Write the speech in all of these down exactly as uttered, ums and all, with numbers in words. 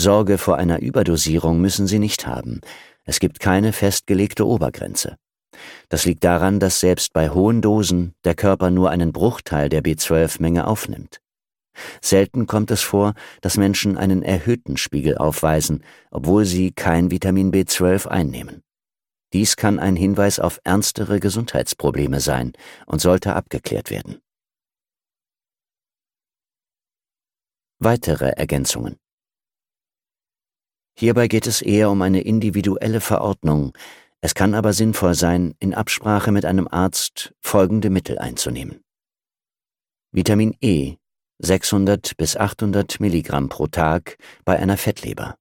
Sorge vor einer Überdosierung müssen Sie nicht haben. Es gibt keine festgelegte Obergrenze. Das liegt daran, dass selbst bei hohen Dosen der Körper nur einen Bruchteil der B zwölf Menge aufnimmt. Selten kommt es vor, dass Menschen einen erhöhten Spiegel aufweisen, obwohl sie kein Vitamin B zwölf einnehmen. Dies kann ein Hinweis auf ernstere Gesundheitsprobleme sein und sollte abgeklärt werden. Weitere Ergänzungen. Hierbei geht es eher um eine individuelle Verordnung. Es kann aber sinnvoll sein, in Absprache mit einem Arzt folgende Mittel einzunehmen. Vitamin E, sechshundert bis achthundert Milligramm pro Tag bei einer Fettleber.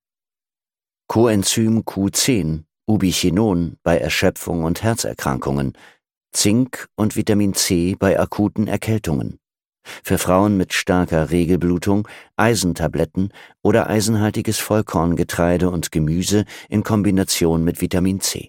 Coenzym Q zehn, Ubiquinon bei Erschöpfung und Herzerkrankungen, Zink und Vitamin C bei akuten Erkältungen. Für Frauen mit starker Regelblutung Eisentabletten oder eisenhaltiges Vollkorngetreide und Gemüse in Kombination mit Vitamin C.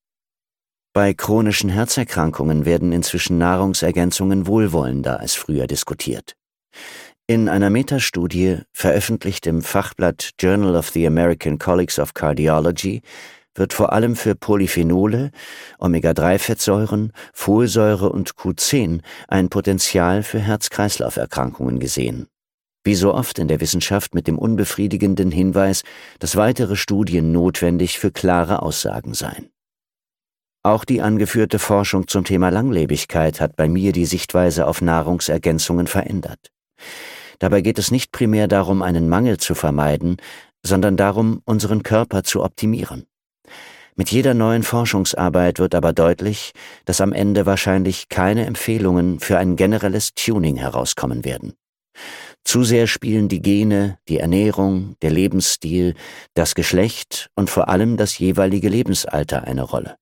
Bei chronischen Herzerkrankungen werden inzwischen Nahrungsergänzungen wohlwollender als früher diskutiert. In einer Metastudie, veröffentlicht im Fachblatt Journal of the American Colleges of Cardiology, wird vor allem für Polyphenole, Omega drei Fettsäuren, Folsäure und Q zehn ein Potenzial für Herz-Kreislauf-Erkrankungen gesehen. Wie so oft in der Wissenschaft mit dem unbefriedigenden Hinweis, dass weitere Studien notwendig für klare Aussagen seien. Auch die angeführte Forschung zum Thema Langlebigkeit hat bei mir die Sichtweise auf Nahrungsergänzungen verändert. Dabei geht es nicht primär darum, einen Mangel zu vermeiden, sondern darum, unseren Körper zu optimieren. Mit jeder neuen Forschungsarbeit wird aber deutlich, dass am Ende wahrscheinlich keine Empfehlungen für ein generelles Tuning herauskommen werden. Zu sehr spielen die Gene, die Ernährung, der Lebensstil, das Geschlecht und vor allem das jeweilige Lebensalter eine Rolle.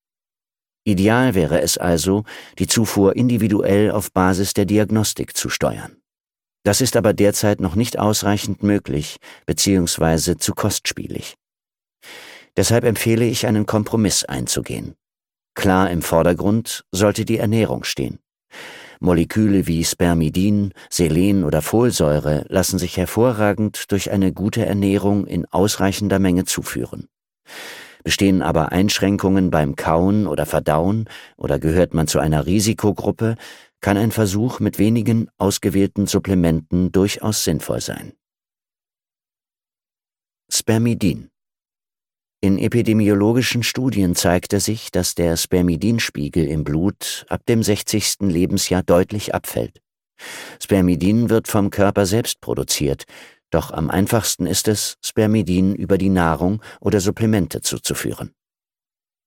Ideal wäre es also, die Zufuhr individuell auf Basis der Diagnostik zu steuern. Das ist aber derzeit noch nicht ausreichend möglich bzw. zu kostspielig. Deshalb empfehle ich, einen Kompromiss einzugehen. Klar im Vordergrund sollte die Ernährung stehen. Moleküle wie Spermidin, Selen oder Folsäure lassen sich hervorragend durch eine gute Ernährung in ausreichender Menge zuführen. Bestehen aber Einschränkungen beim Kauen oder Verdauen oder gehört man zu einer Risikogruppe, kann ein Versuch mit wenigen ausgewählten Supplementen durchaus sinnvoll sein. Spermidin. In epidemiologischen Studien zeigte sich, dass der Spermidinspiegel im Blut ab dem sechzigsten Lebensjahr deutlich abfällt. Spermidin wird vom Körper selbst produziert, doch am einfachsten ist es, Spermidin über die Nahrung oder Supplemente zuzuführen.